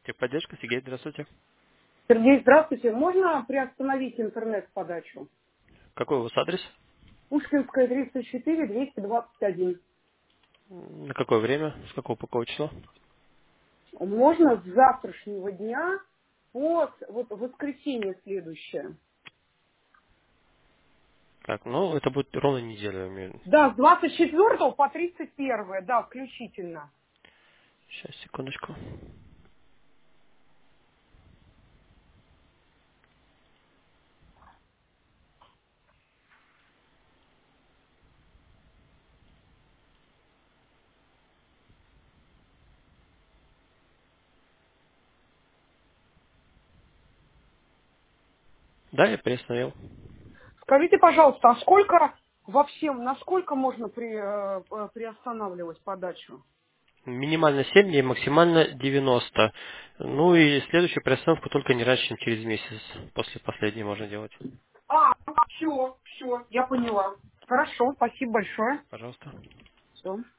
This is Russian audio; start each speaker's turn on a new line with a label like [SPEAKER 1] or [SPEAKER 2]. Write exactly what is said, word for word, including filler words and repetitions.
[SPEAKER 1] Техподдержка, Сергей, здравствуйте.
[SPEAKER 2] Сергей, здравствуйте. Можно приостановить интернет-подачу?
[SPEAKER 1] Какой у вас адрес?
[SPEAKER 2] Пушкинская, тридцать четыре, двести двадцать один.
[SPEAKER 1] На какое время? С какого по какого числа?
[SPEAKER 2] Можно с завтрашнего дня по с- вот, воскресенье следующее.
[SPEAKER 1] Так, ну, это будет ровно неделю. я имею в виду.
[SPEAKER 2] Да, с двадцать четвёртого по тридцать первое, да, включительно.
[SPEAKER 1] Сейчас, секундочку. Да, я приостановил.
[SPEAKER 2] Скажите, пожалуйста, а сколько вообще, насколько можно при, э, э, приостанавливать подачу?
[SPEAKER 1] Минимально семь дней, максимально девяносто. Ну и следующую приостановку только не раньше, чем через месяц. После последней можно делать.
[SPEAKER 2] А, все, все, я поняла. Хорошо, спасибо большое.
[SPEAKER 1] Пожалуйста.
[SPEAKER 2] Все.